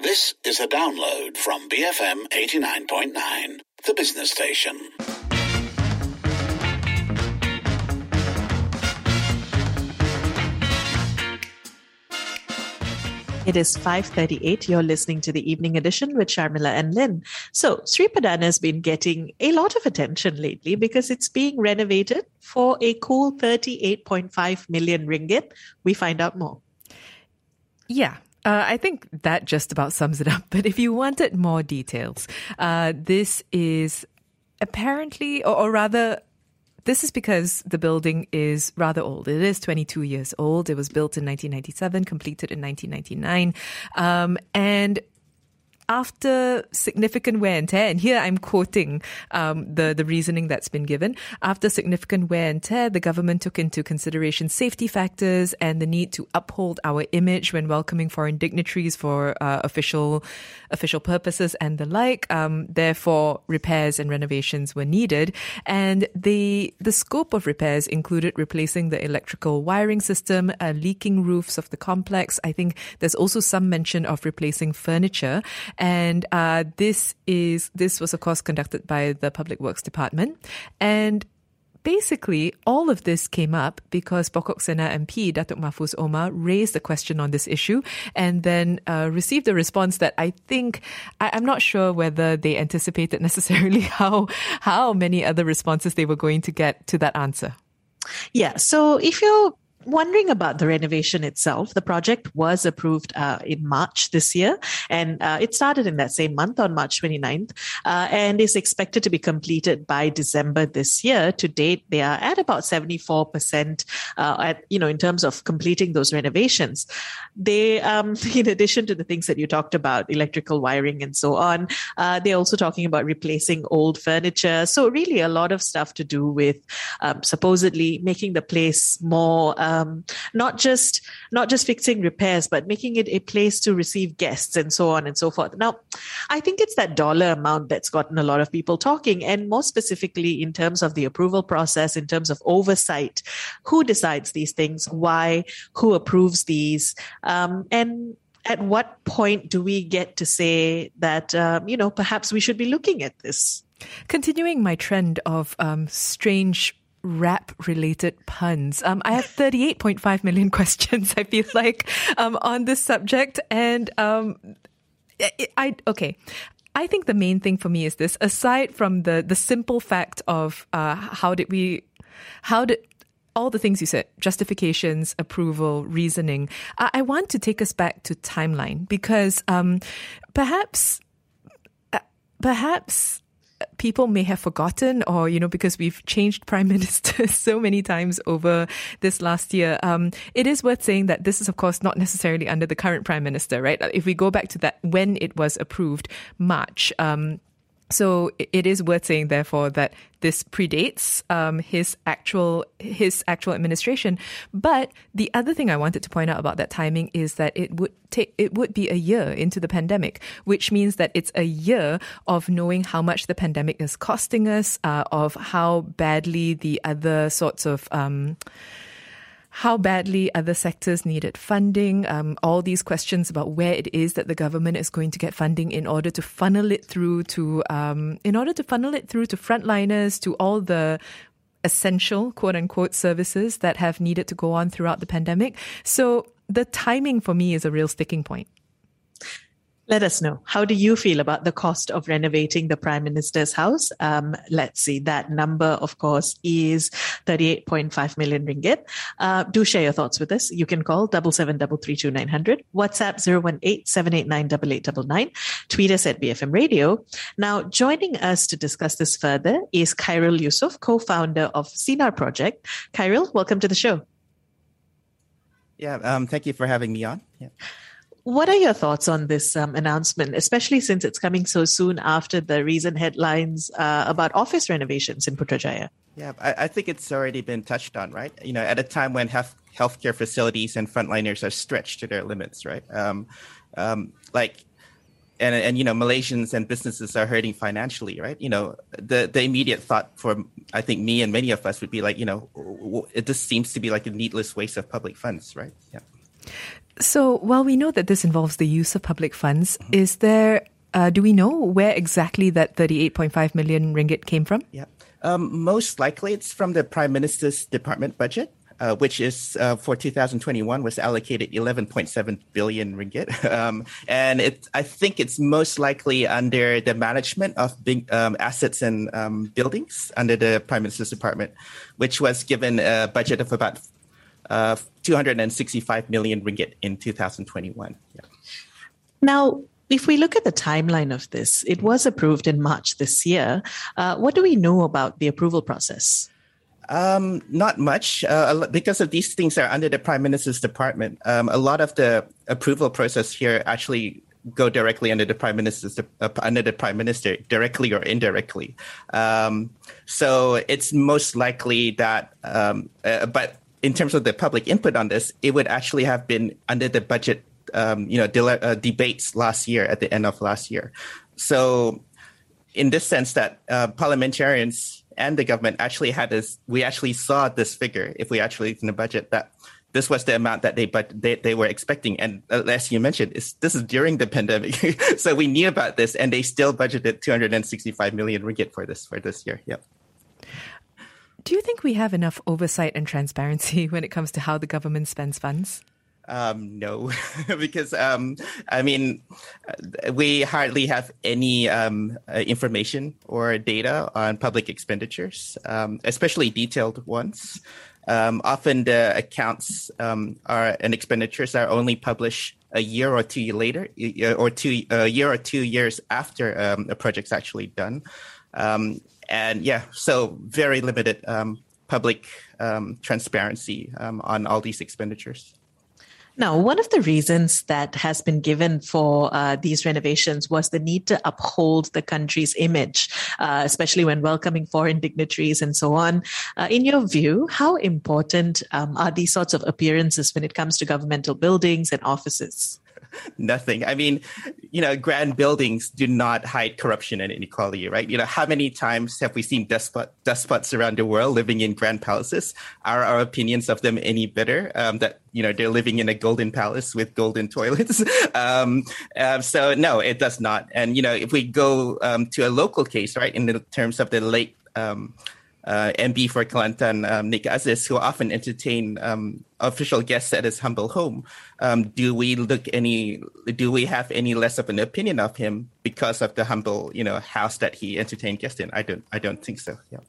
This is a download from BFM 89.9, the business station. It is 5:38. You're listening to the Evening Edition with Sharmila and Lynn. So, Sri Padana has been getting a lot of attention lately because it's being renovated for a cool 38.5 million ringgit. We find out more. Yeah. I think that just about sums it up. But if you wanted more details, this is apparently, or rather, this is because the building is rather old. It is 22 years old. It was built in 1997, completed in 1999. And after significant wear and tear, and here I'm quoting the reasoning that's been given, after significant wear and tear, the government took into consideration safety factors and the need to uphold our image when welcoming foreign dignitaries for official purposes and the like. Therefore, repairs and renovations were needed. And the scope of repairs included replacing the electrical wiring system, leaking roofs of the complex. I think there's also some mention of replacing furniture. And this was, of course, conducted by the Public Works Department. And basically, all of this came up because Pokok Sena MP Datuk Mahfuz Omar raised a question on this issue and then received a response that I think, I'm not sure whether they anticipated necessarily how many other responses they were going to get to that answer. Yeah, so if you're wondering about the renovation itself, the project was approved in March this year, and it started in that same month on March 29th, and is expected to be completed by December this year. To date, they are at about 74% in terms of completing those renovations. They, in addition to the things that you talked about, electrical wiring and so on, they're also talking about replacing old furniture. So really a lot of stuff to do with supposedly making the place more not just fixing repairs, but making it a place to receive guests and so on and so forth. Now, I think it's that dollar amount that's gotten a lot of people talking, and more specifically in terms of the approval process, in terms of oversight, who decides these things, why, who approves these, and at what point do we get to say that, perhaps we should be looking at this? Continuing my trend of strange rap-related puns. I have 38.5 million questions, I feel like, on this subject. And I think the main thing for me is this, aside from the simple fact of how did all the things you said, justifications, approval, reasoning, I want to take us back to timeline because perhaps people may have forgotten, or, because we've changed prime ministers so many times over this last year. It is worth saying that this is, of course, not necessarily under the current prime minister, right? If we go back to that, when it was approved, March, so it is worth saying, therefore, that this predates his actual administration. But the other thing I wanted to point out about that timing is that it would be a year into the pandemic, which means that it's a year of knowing how much the pandemic is costing us, of how badly the other sorts of how badly other sectors needed funding, all these questions about where it is that the government is going to get funding in order to funnel it through to frontliners, to all the essential, quote unquote, services that have needed to go on throughout the pandemic. So the timing for me is a real sticking point. Let us know. How do you feel about the cost of renovating the Prime Minister's house? Let's see. That number, of course, is 38.5 million ringgit. Do share your thoughts with us. You can call 77332900, WhatsApp 018-789-8899, tweet us at BFM Radio. Now, joining us to discuss this further is Khairul Yusuf, co-founder of Sinar Project. Khairul, welcome to the show. Yeah, thank you for having me on. Yeah. What are your thoughts on this announcement, especially since it's coming so soon after the recent headlines about office renovations in Putrajaya? Yeah, I think it's already been touched on, right? At a time when healthcare facilities and frontliners are stretched to their limits, right? Malaysians and businesses are hurting financially, right? The immediate thought for, I think, me and many of us would be like, it just seems to be like a needless waste of public funds, right? Yeah. So while we know that this involves the use of public funds, is there, do we know where exactly that 38.5 million ringgit came from? Yeah. Most likely it's from the Prime Minister's department budget, which is for 2021 was allocated 11.7 billion ringgit. And I think it's most likely under the management of big assets and buildings under the Prime Minister's department, which was given a budget of about 265 million ringgit in 2021. Yeah. Now, if we look at the timeline of this, it was approved in March this year. What do we know about the approval process? Not much, because of these things are under the Prime Minister's department. A lot of the approval process here actually go directly under the Prime Minister, directly or indirectly. So it's most likely that, but in terms of the public input on this, it would actually have been under the budget, debates last year at the end of last year. So in this sense that parliamentarians and the government actually we actually saw this figure, if we actually in the budget, that this was the amount that they were expecting. And as you mentioned, this is during the pandemic. So we knew about this and they still budgeted 265 million ringgit for this year. Yep. Do you think we have enough oversight and transparency when it comes to how the government spends funds? No, because, we hardly have any information or data on public expenditures, especially detailed ones. Often the accounts and expenditures are only published a year or two later, or a year or 2 years after a project's actually done. So very limited public transparency on all these expenditures. Now, one of the reasons that has been given for these renovations was the need to uphold the country's image, especially when welcoming foreign dignitaries and so on. In your view, how important are these sorts of appearances when it comes to governmental buildings and offices? Nothing. I mean, grand buildings do not hide corruption and inequality, right? How many times have we seen despots around the world living in grand palaces? Are our opinions of them any better? That they're living in a golden palace with golden toilets. So no, it does not. And if we go to a local case, right, in the terms of the late MB for Kelantan, Nick Aziz, who often entertain official guests at his humble home. Do we have any less of an opinion of him because of the humble, house that he entertained guests in? I don't think so. Yeah.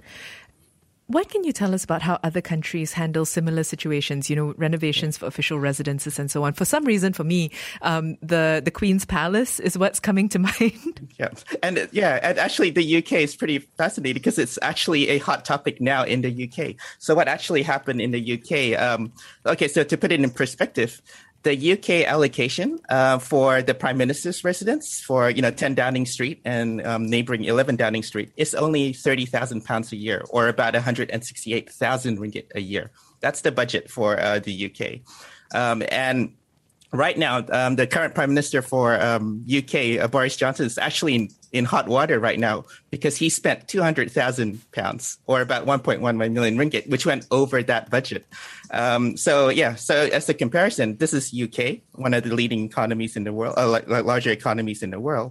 What can you tell us about how other countries handle similar situations, renovations for official residences and so on? For some reason, for me, the Queen's Palace is what's coming to mind. Yeah. And actually the UK is pretty fascinating because it's actually a hot topic now in the UK. So what actually happened in the UK, so to put it in perspective, the UK allocation for the Prime Minister's residence for 10 Downing Street and neighbouring 11 Downing Street is only £30,000 a year, or about 168,000 ringgit a year. That's the budget for the UK. And right now, the current Prime Minister for UK, Boris Johnson, is actually in hot water right now because he spent £200,000, or about 1.1 million ringgit, which went over that budget. So as a comparison, this is UK, one of the leading economies in the world, larger economies in the world,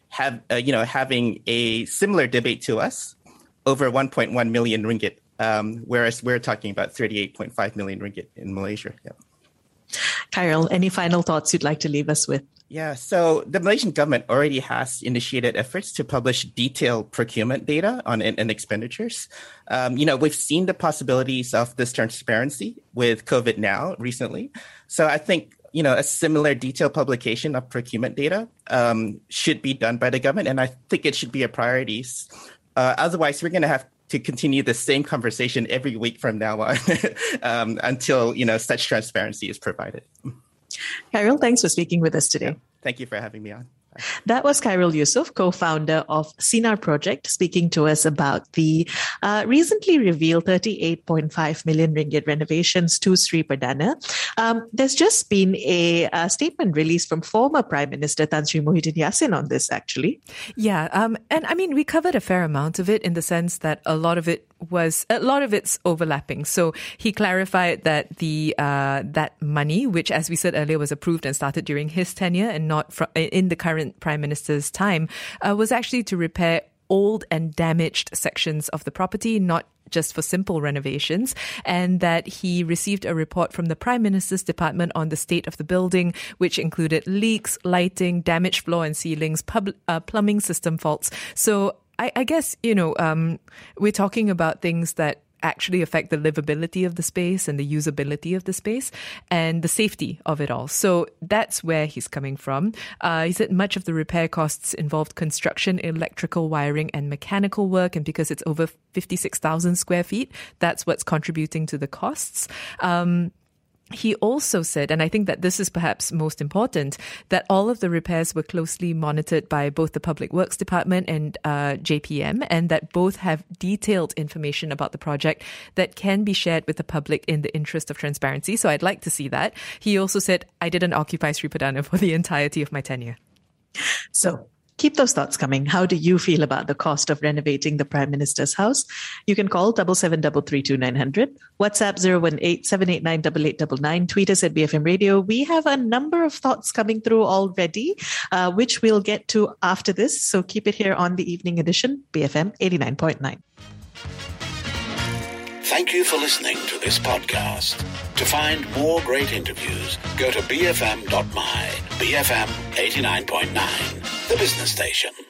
having a similar debate to us over 1.1 million ringgit, whereas we're talking about 38.5 million ringgit in Malaysia. Yeah. Khairul, any final thoughts you'd like to leave us with? Yeah, so the Malaysian government already has initiated efforts to publish detailed procurement data on expenditures. We've seen the possibilities of this transparency with COVID now recently. So I think, a similar detailed publication of procurement data should be done by the government. And I think it should be a priority. Otherwise, we're going to have to continue the same conversation every week from now on until, such transparency is provided. Khairul, thanks for speaking with us today. Yeah. Thank you for having me on. That was Khairul Yusof, co-founder of Sinar Project, speaking to us about the recently revealed 38.5 million ringgit renovations to Sri Perdana. There's just been a statement released from former Prime Minister Tan Sri Muhyiddin Yassin on this, actually. Yeah, and I mean, we covered a fair amount of it in the sense that a lot of it was a lot of it's overlapping. So he clarified that that money, which, as we said earlier, was approved and started during his tenure and not in the current Prime Minister's time, was actually to repair old and damaged sections of the property, not just for simple renovations, and that he received a report from the Prime Minister's department on the state of the building, which included leaks, lighting, damaged floor and ceilings, plumbing system faults. So I guess, we're talking about things that actually affect the livability of the space and the usability of the space and the safety of it all. So that's where he's coming from. He said much of the repair costs involved construction, electrical wiring and mechanical work. And because it's over 56,000 square feet, that's what's contributing to the costs. He also said, and I think that this is perhaps most important, that all of the repairs were closely monitored by both the Public Works Department and JPM, and that both have detailed information about the project that can be shared with the public in the interest of transparency. So I'd like to see that. He also said, I didn't occupy Sri Padana for the entirety of my tenure. So keep those thoughts coming. How do you feel about the cost of renovating the Prime Minister's house? You can call 77332900, WhatsApp 018-789-8899, tweet us at BFM Radio. We have a number of thoughts coming through already, which we'll get to after this. So keep it here on the evening edition, BFM 89.9. Thank you for listening to this podcast. To find more great interviews, go to bfm.my, BFM 89.9, the business station.